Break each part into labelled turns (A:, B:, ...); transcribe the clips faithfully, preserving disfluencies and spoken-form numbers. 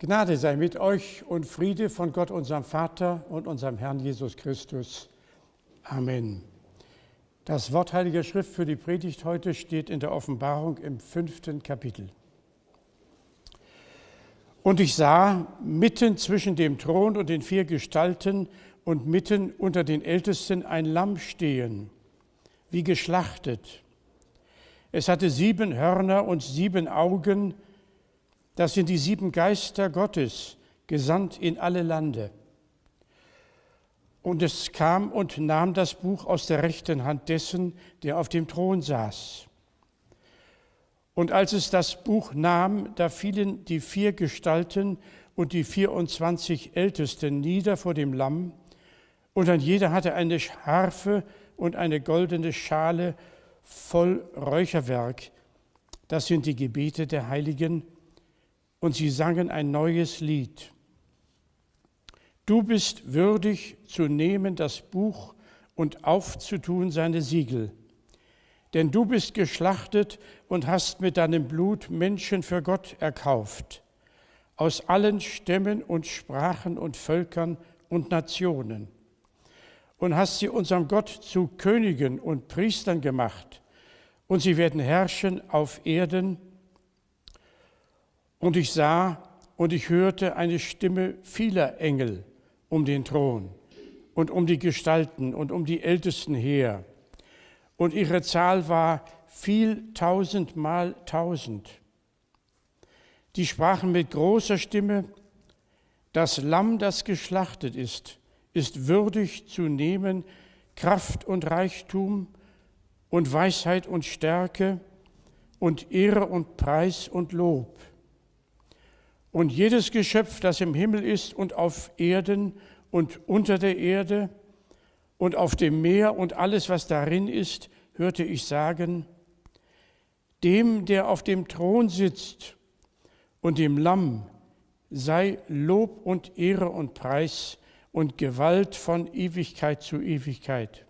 A: Gnade sei mit euch und Friede von Gott, unserem Vater und unserem Herrn Jesus Christus. Amen. Das Wort Heiliger Schrift für die Predigt heute steht in der Offenbarung im fünften Kapitel. Und ich sah mitten zwischen dem Thron und den vier Gestalten und mitten unter den Ältesten ein Lamm stehen, wie geschlachtet. Es hatte sieben Hörner und sieben Augen. Das sind die sieben Geister Gottes, gesandt in alle Lande. Und es kam und nahm das Buch aus der rechten Hand dessen, der auf dem Thron saß. Und als es das Buch nahm, da fielen die vier Gestalten und die vierundzwanzig Ältesten nieder vor dem Lamm, und ein jeder hatte eine Harfe und eine goldene Schale voll Räucherwerk. Das sind die Gebete der Heiligen. Und sie sangen ein neues Lied. Du bist würdig zu nehmen das Buch und aufzutun seine Siegel. Denn du bist geschlachtet und hast mit deinem Blut Menschen für Gott erkauft, aus allen Stämmen und Sprachen und Völkern und Nationen. Und hast sie unserem Gott zu Königen und Priestern gemacht. Und sie werden herrschen auf Erden. Und ich sah und ich hörte eine Stimme vieler Engel um den Thron und um die Gestalten und um die Ältesten her. Und ihre Zahl war viel tausendmal tausend. Die sprachen mit großer Stimme: Das Lamm, das geschlachtet ist, ist würdig zu nehmen Kraft und Reichtum und Weisheit und Stärke und Ehre und Preis und Lob. Und jedes Geschöpf, das im Himmel ist und auf Erden und unter der Erde und auf dem Meer und alles, was darin ist, hörte ich sagen: Dem, der auf dem Thron sitzt und dem Lamm, sei Lob und Ehre und Preis und Gewalt von Ewigkeit zu Ewigkeit.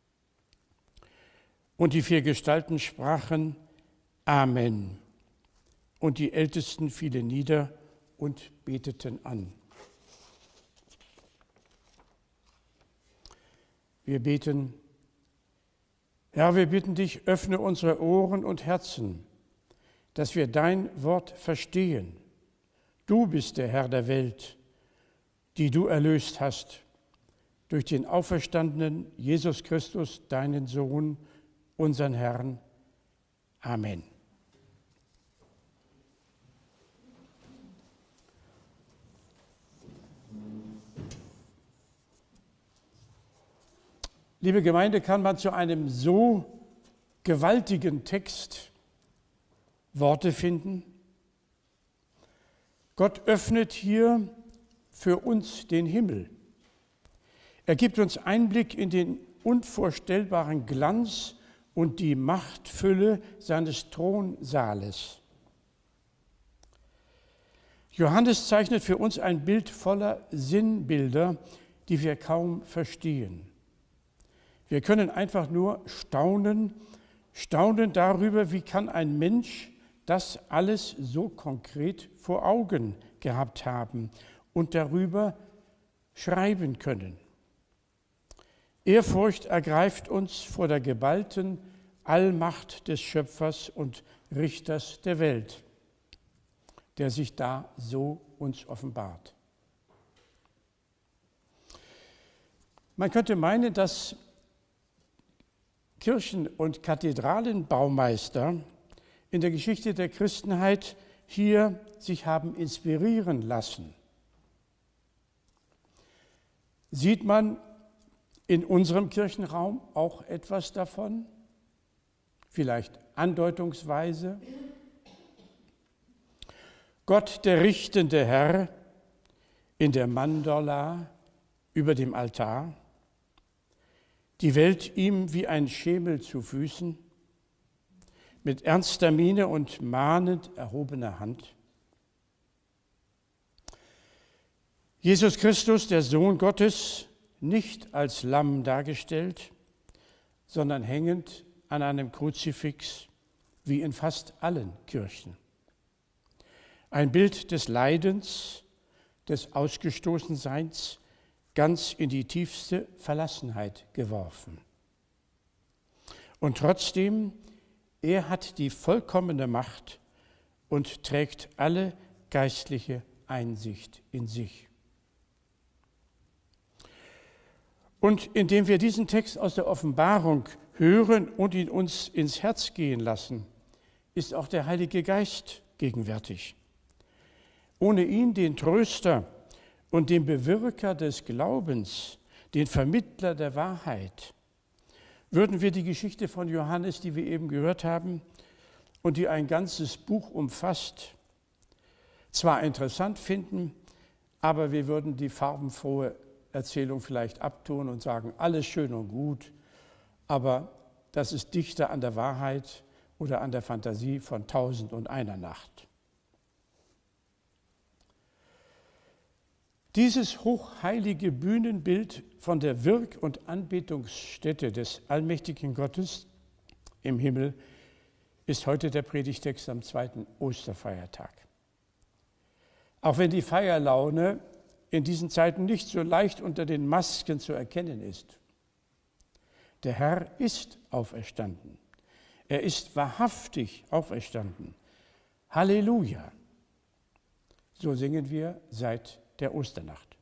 A: Und die vier Gestalten sprachen: Amen. Und die Ältesten fielen nieder und beteten an. Wir beten: Herr, wir bitten dich, öffne unsere Ohren und Herzen, dass wir dein Wort verstehen. Du bist der Herr der Welt, die du erlöst hast, durch den auferstandenen Jesus Christus, deinen Sohn, unseren Herrn. Amen. Liebe Gemeinde, kann man zu einem so gewaltigen Text Worte finden? Gott öffnet hier für uns den Himmel. Er gibt uns Einblick in den unvorstellbaren Glanz und die Machtfülle seines Thronsaales. Johannes zeichnet für uns ein Bild voller Sinnbilder, die wir kaum verstehen. Wir können einfach nur staunen, staunen darüber, wie kann ein Mensch das alles so konkret vor Augen gehabt haben und darüber schreiben können. Ehrfurcht ergreift uns vor der geballten Allmacht des Schöpfers und Richters der Welt, der sich da so uns offenbart. Man könnte meinen, dass Kirchen- und Kathedralenbaumeister in der Geschichte der Christenheit hier sich haben inspirieren lassen. Sieht man in unserem Kirchenraum auch etwas davon? Vielleicht andeutungsweise? Gott, der richtende Herr, in der Mandorla über dem Altar, die Welt ihm wie ein Schemel zu Füßen, mit ernster Miene und mahnend erhobener Hand. Jesus Christus, der Sohn Gottes, nicht als Lamm dargestellt, sondern hängend an einem Kruzifix, wie in fast allen Kirchen. Ein Bild des Leidens, des Ausgestoßenseins, ganz in die tiefste Verlassenheit geworfen. Und trotzdem, er hat die vollkommene Macht und trägt alle geistliche Einsicht in sich. Und indem wir diesen Text aus der Offenbarung hören und ihn uns ins Herz gehen lassen, ist auch der Heilige Geist gegenwärtig. Ohne ihn, den Tröster und den Bewirker des Glaubens, den Vermittler der Wahrheit, würden wir die Geschichte von Johannes, die wir eben gehört haben und die ein ganzes Buch umfasst, zwar interessant finden, aber wir würden die farbenfrohe Erzählung vielleicht abtun und sagen, alles schön und gut, aber das ist dichter an der Wahrheit oder an der Fantasie von Tausend und einer Nacht. Dieses hochheilige Bühnenbild von der Wirk- und Anbetungsstätte des allmächtigen Gottes im Himmel ist heute der Predigtext am zweiten Osterfeiertag. Auch wenn die Feierlaune in diesen Zeiten nicht so leicht unter den Masken zu erkennen ist. Der Herr ist auferstanden. Er ist wahrhaftig auferstanden. Halleluja! So singen wir seit der Osternacht.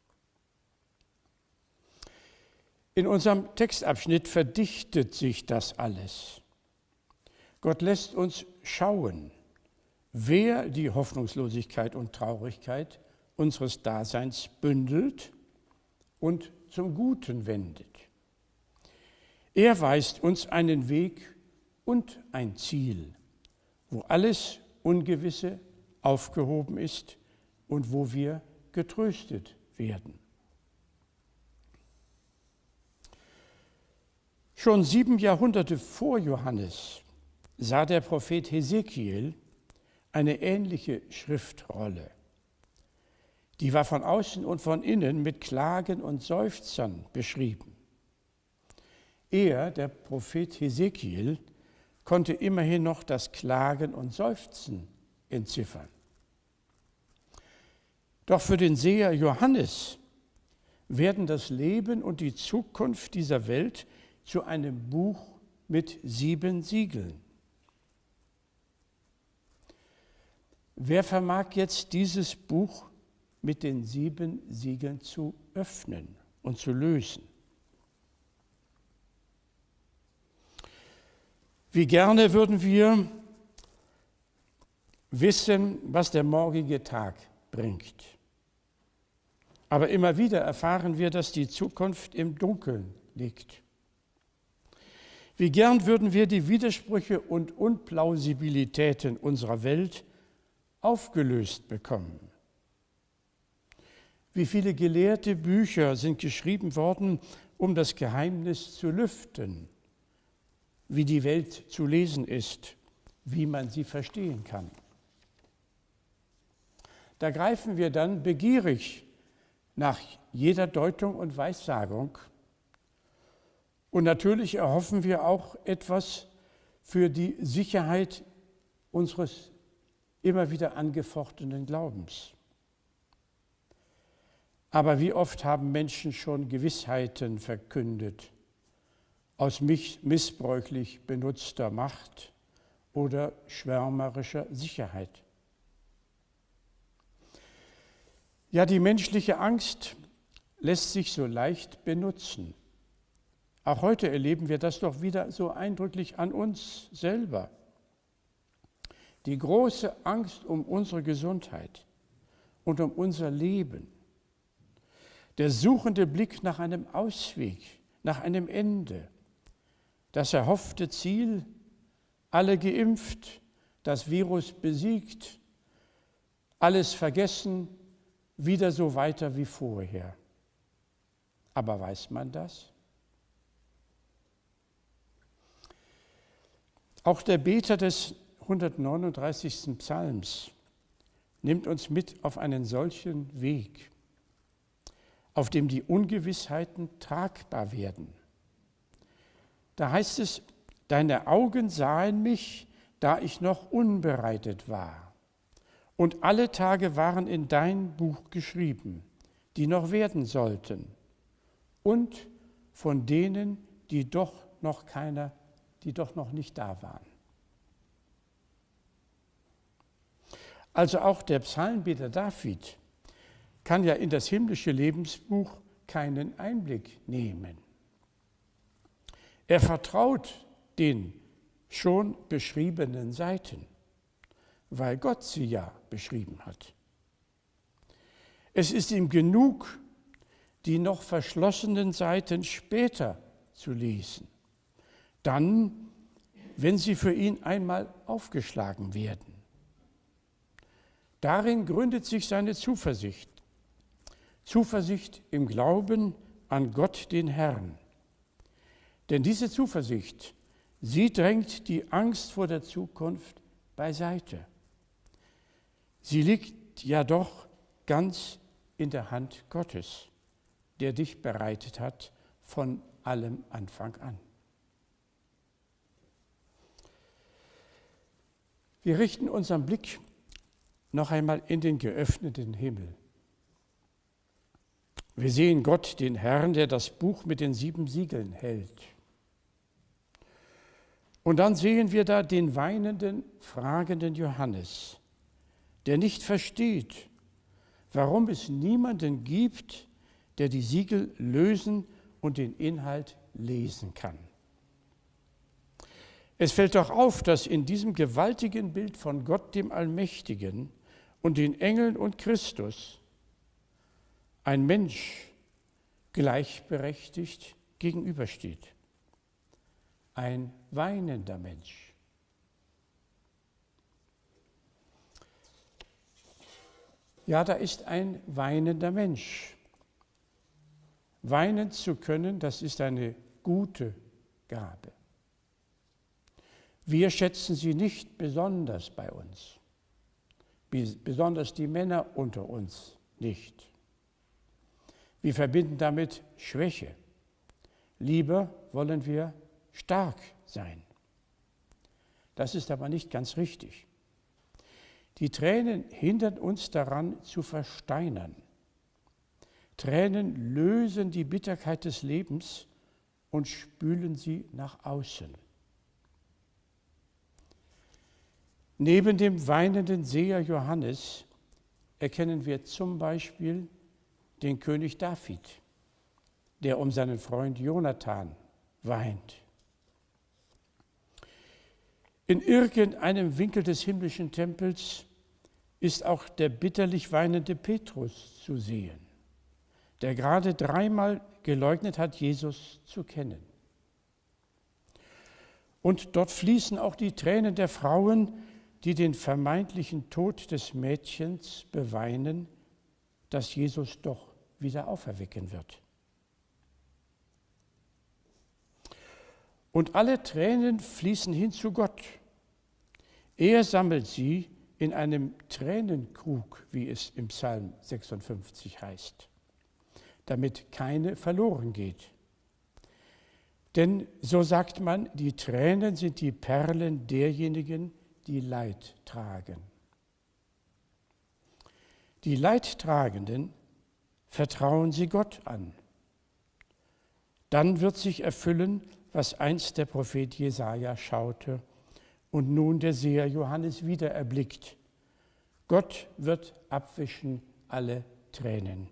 A: In unserem Textabschnitt verdichtet sich das alles. Gott lässt uns schauen, wer die Hoffnungslosigkeit und Traurigkeit unseres Daseins bündelt und zum Guten wendet. Er weist uns einen Weg und ein Ziel, wo alles Ungewisse aufgehoben ist und wo wir getröstet werden. Schon sieben Jahrhunderte vor Johannes sah der Prophet Hesekiel eine ähnliche Schriftrolle. Die war von außen und von innen mit Klagen und Seufzern beschrieben. Er, der Prophet Hesekiel, konnte immerhin noch das Klagen und Seufzen entziffern. Doch für den Seher Johannes werden das Leben und die Zukunft dieser Welt zu einem Buch mit sieben Siegeln. Wer vermag jetzt dieses Buch mit den sieben Siegeln zu öffnen und zu lösen? Wie gerne würden wir wissen, was der morgige Tag bringt. Aber immer wieder erfahren wir, dass die Zukunft im Dunkeln liegt. Wie gern würden wir die Widersprüche und Unplausibilitäten unserer Welt aufgelöst bekommen. Wie viele gelehrte Bücher sind geschrieben worden, um das Geheimnis zu lüften, wie die Welt zu lesen ist, wie man sie verstehen kann. Da greifen wir dann begierig nach jeder Deutung und Weissagung. Und natürlich erhoffen wir auch etwas für die Sicherheit unseres immer wieder angefochtenen Glaubens. Aber wie oft haben Menschen schon Gewissheiten verkündet, aus missbräuchlich benutzter Macht oder schwärmerischer Sicherheit. Ja, die menschliche Angst lässt sich so leicht benutzen. Auch heute erleben wir das doch wieder so eindrücklich an uns selber. Die große Angst um unsere Gesundheit und um unser Leben. Der suchende Blick nach einem Ausweg, nach einem Ende. Das erhoffte Ziel, alle geimpft, das Virus besiegt, alles vergessen, wieder so weiter wie vorher. Aber weiß man das? Auch der Beter des hundertneununddreißigsten Psalms nimmt uns mit auf einen solchen Weg, auf dem die Ungewissheiten tragbar werden. Da heißt es, deine Augen sahen mich, da ich noch unbereitet war. Und alle Tage waren in dein Buch geschrieben, die noch werden sollten, und von denen, die doch noch keiner, die doch noch nicht da waren. Also auch der Psalmbeter David kann ja in das himmlische Lebensbuch keinen Einblick nehmen. Er vertraut den schon beschriebenen Seiten, weil Gott sie ja beschrieben hat. Es ist ihm genug, die noch verschlossenen Seiten später zu lesen, dann, wenn sie für ihn einmal aufgeschlagen werden. Darin gründet sich seine Zuversicht. Zuversicht im Glauben an Gott, den Herrn. Denn diese Zuversicht, sie drängt die Angst vor der Zukunft beiseite. Sie liegt ja doch ganz in der Hand Gottes, der dich bereitet hat von allem Anfang an. Wir richten unseren Blick noch einmal in den geöffneten Himmel. Wir sehen Gott, den Herrn, der das Buch mit den sieben Siegeln hält. Und dann sehen wir da den weinenden, fragenden Johannes, der nicht versteht, warum es niemanden gibt, der die Siegel lösen und den Inhalt lesen kann. Es fällt doch auf, dass in diesem gewaltigen Bild von Gott, dem Allmächtigen, und den Engeln und Christus ein Mensch gleichberechtigt gegenübersteht. Ein weinender Mensch. Ja, da ist ein weinender Mensch. Weinen zu können, das ist eine gute Gabe. Wir schätzen sie nicht besonders bei uns, besonders die Männer unter uns nicht. Wir verbinden damit Schwäche. Lieber wollen wir stark sein. Das ist aber nicht ganz richtig. Die Tränen hindern uns daran, zu versteinern. Tränen lösen die Bitterkeit des Lebens und spülen sie nach außen. Neben dem weinenden Seher Johannes erkennen wir zum Beispiel den König David, der um seinen Freund Jonathan weint. In irgendeinem Winkel des himmlischen Tempels ist auch der bitterlich weinende Petrus zu sehen, der gerade dreimal geleugnet hat, Jesus zu kennen. Und dort fließen auch die Tränen der Frauen, die den vermeintlichen Tod des Mädchens beweinen, das Jesus doch wieder auferwecken wird. Und alle Tränen fließen hin zu Gott. Er sammelt sie in einem Tränenkrug, wie es im Psalm sechsundfünfzig heißt, damit keine verloren geht. Denn, so sagt man, die Tränen sind die Perlen derjenigen, die Leid tragen. Die Leidtragenden vertrauen sie Gott an. Dann wird sich erfüllen, was einst der Prophet Jesaja schaute und nun der Seher Johannes wieder erblickt. Gott wird abwischen alle Tränen.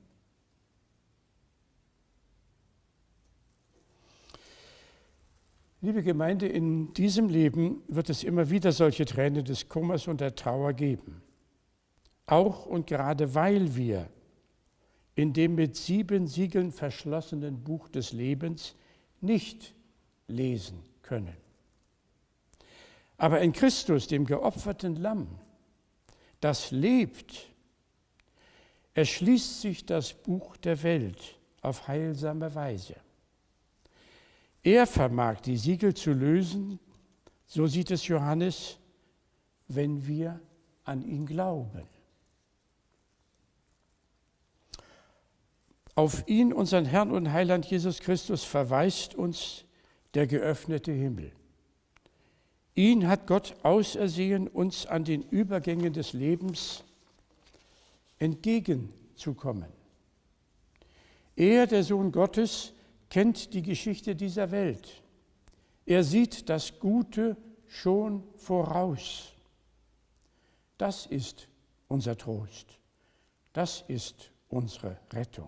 A: Liebe Gemeinde, in diesem Leben wird es immer wieder solche Tränen des Kummers und der Trauer geben. Auch und gerade weil wir in dem mit sieben Siegeln verschlossenen Buch des Lebens nicht lesen können. Aber in Christus, dem geopferten Lamm, das lebt, erschließt sich das Buch der Welt auf heilsame Weise. Er vermag die Siegel zu lösen, so sieht es Johannes, wenn wir an ihn glauben. Auf ihn, unseren Herrn und Heiland Jesus Christus, verweist uns der geöffnete Himmel. Ihn hat Gott ausersehen, uns an den Übergängen des Lebens entgegenzukommen. Er, der Sohn Gottes, kennt die Geschichte dieser Welt. Er sieht das Gute schon voraus. Das ist unser Trost. Das ist unsere Rettung.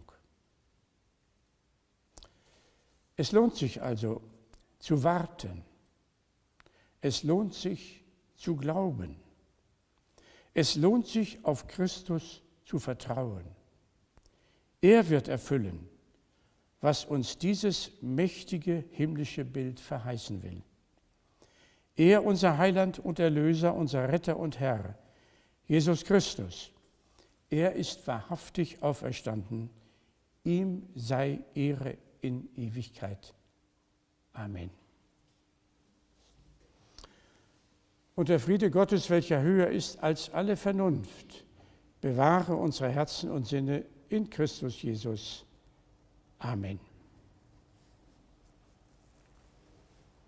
A: Es lohnt sich also zu warten. Es lohnt sich zu glauben. Es lohnt sich, auf Christus zu vertrauen. Er wird erfüllen, was uns dieses mächtige himmlische Bild verheißen will. Er, unser Heiland und Erlöser, unser Retter und Herr, Jesus Christus, er ist wahrhaftig auferstanden. Ihm sei Ehre in Ewigkeit. Amen. Und der Friede Gottes, welcher höher ist als alle Vernunft, bewahre unsere Herzen und Sinne in Christus Jesus. Amen.